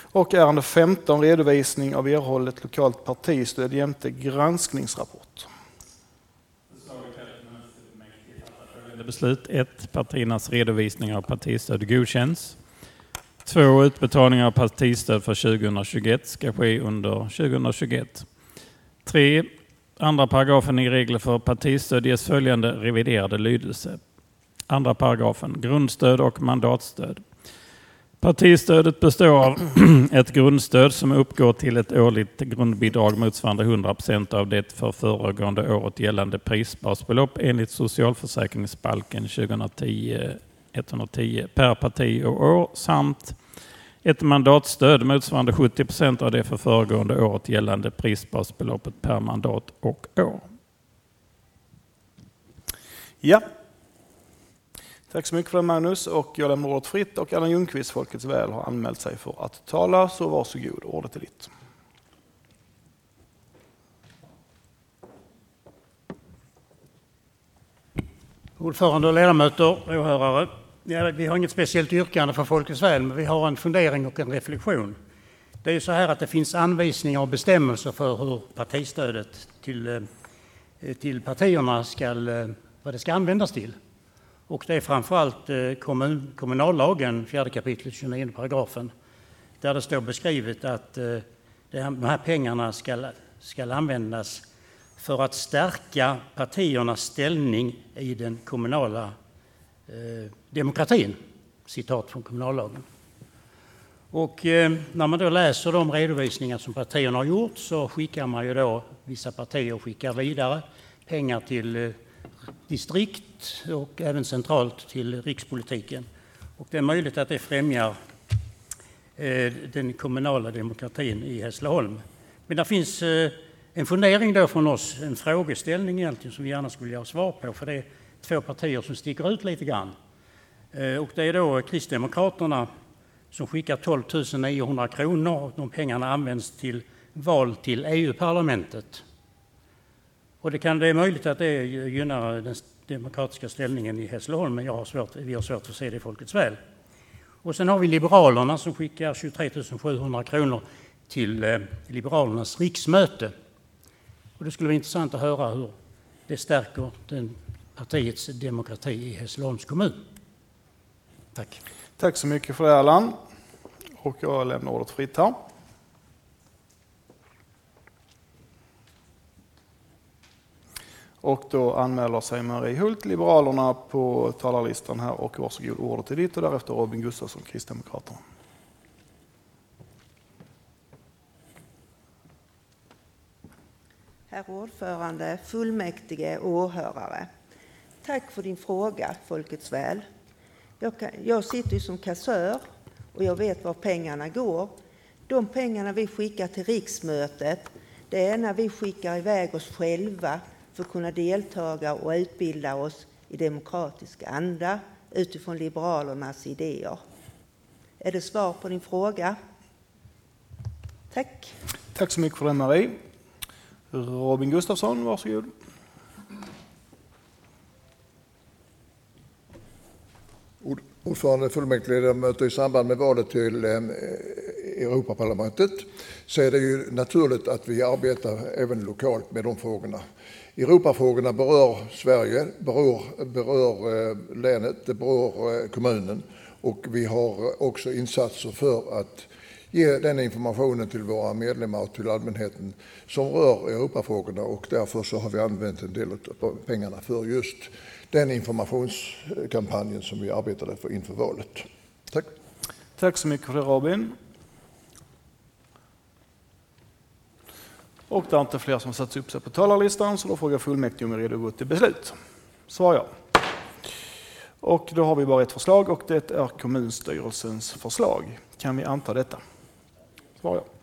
Och ärende 15, redovisning av erhållet lokalt partistöd jämte granskningsrapport. Beslut 1. Partiernas redovisning av partistöd godkänns. 2. Utbetalningar av partistöd för 2021 ska ske under 2021. 3. Andra paragrafen i regler för partistöd ges följande reviderade lydelse. Andra paragrafen, grundstöd och mandatstöd. Partistödet består av ett grundstöd som uppgår till ett årligt grundbidrag motsvarande 100% av det för föregående året gällande prisbasbelopp enligt socialförsäkringsbalken 2010-110 per parti och år samt ett mandatstöd motsvarande 70% av det för föregående året gällande prisbasbeloppet per mandat och år. Ja. Tack så mycket för det, Magnus, och jag lämnar ordet fritt och Allan Ljungqvist, Folkets väl, har anmält sig för att tala, så varsågod, ordet är ditt. Ordförande och ledamöter, åhörare. Ja, vi har inget speciellt yrkande för Folkets väl, men vi har en fundering och en reflektion. Det är ju så här att det finns anvisningar och bestämmelser för hur partistödet till partierna vad det ska användas till. Och det är framförallt kommunallagen, 4 kapitlet 29 paragrafen, där det står beskrivet att de här pengarna ska användas för att stärka partiernas ställning i den kommunala demokratin. Citat från kommunallagen. Och när man då läser de redovisningar som partierna har gjort så skickar man ju då, vissa partier skickar vidare pengar till distrikt och även centralt till rikspolitiken. Och det är möjligt att det främjar den kommunala demokratin i Hässleholm. Men det finns en fundering då från oss, en frågeställning egentligen som vi gärna skulle ha svar på, för det är 2 partier som sticker ut lite grann. Och det är då Kristdemokraterna som skickar 12 900 kronor och de pengarna används till val till EU-parlamentet. Och det är möjligt att det gynnar den demokratiska ställningen i Hässleholm, men vi har svårt att se det i Folkets väl. Och sen har vi Liberalerna som skickar 23 700 kronor till Liberalernas riksmöte. Och det skulle vara intressant att höra hur det stärker partiets demokrati i Hässleholms kommun. Tack. Tack så mycket för det, Allan. Och jag lämnar ordet fritt här. Och då anmäler sig Marie Hult, Liberalerna, på talarlistan här, och varsågod, ordet är ditt, och därefter Robin Gustafsson, Kristdemokraterna. Herr ordförande, fullmäktige och åhörare. Tack för din fråga, Folkets väl. Jag sitter ju som kassör och jag vet var pengarna går. De pengarna vi skickar till riksmötet, det är när vi skickar iväg oss själva för att kunna deltaga och utbilda oss i demokratisk anda utifrån Liberalernas idéer. Är det svar på din fråga? Tack. Tack så mycket för det, Marie. Robin Gustafsson, varsågod. Ordförande, fullmäktigeledamöter, i samband med valet till Europaparlamentet så är det ju naturligt att vi arbetar även lokalt med de frågorna. Europafrågorna berör Sverige, berör länet, det berör kommunen, och vi har också insatser för att ge den informationen till våra medlemmar och till allmänheten som rör Europafrågorna, och därför så har vi använt en del av pengarna för just den informationskampanjen som vi arbetade för inför valet. Tack. Tack så mycket för det, Robin. Och det är inte fler som satts upp sig på talarlistan, så då frågar fullmäktige om vi är redo att gå till beslut. Svar ja. Och då har vi bara ett förslag, och det är kommunstyrelsens förslag. Kan vi anta detta? Svar ja.